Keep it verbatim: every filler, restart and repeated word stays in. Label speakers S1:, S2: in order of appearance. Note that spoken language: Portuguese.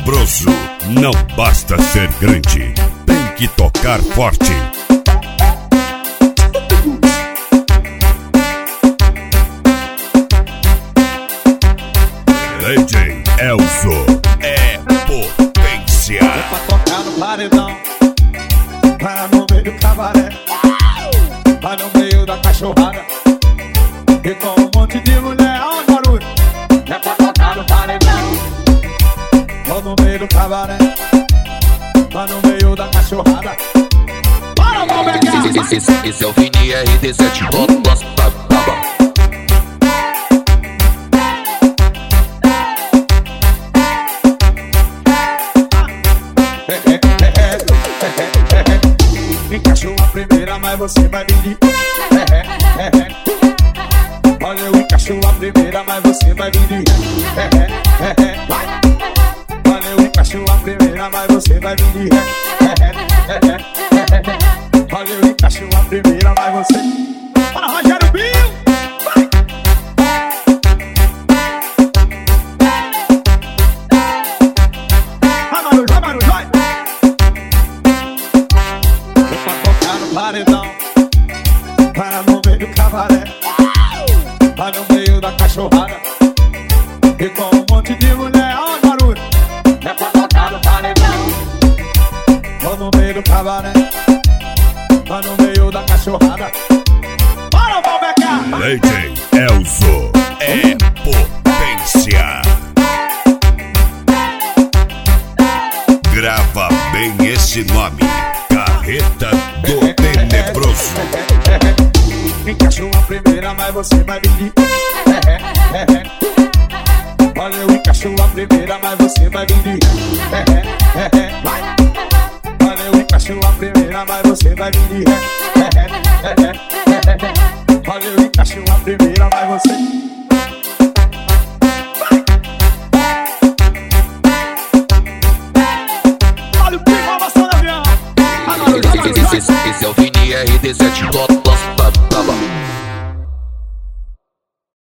S1: Tenebroso, não basta ser grande, tem que tocar forte. D J Elzo é potência.
S2: É pra tocar no paredão, vai no meio do cabaré, vai no meio da cachorrada, e com um monte de mulher, ó o barulho. É pra tocar no paredão, vai no meio do cabaré, vai no meio da cachorrada. Para, Malbeca!
S3: Esse, esse, esse é o Vini R D sete, nossa, tá, tá bom.
S2: Encaixou a primeira, mas você vai vir. Olha, eu encaixou a primeira, mas você vai vir. Olha, eu encaixou a primeira, mas você vai vir. Olha, eu encaixou a primeira, mas você. Para, Rogério Bill! Vai, Maru, vai, Maru, vai! Paredão, vai no meio do cabaré, vai no meio da cachorrada, e com um monte de mulher, ó o barulho. É pra tocar no paredão, vai no meio do cabaré, vai no meio da cachorrada. Para, Malbeca!
S1: D J Elzo é potência. Grava bem esse nome, Carreta do Tenebroso.
S2: Encaixou a primeira, mas você vai vir. Olha, eu encaixou a primeira, mas você vai vir. Olha, eu encaixou a primeira, mas você vai vir. Olha, eu encaixou a primeira, mas você. Olha o pico, avançando avião.
S3: Esse, esse, esse é o Vini R D sete,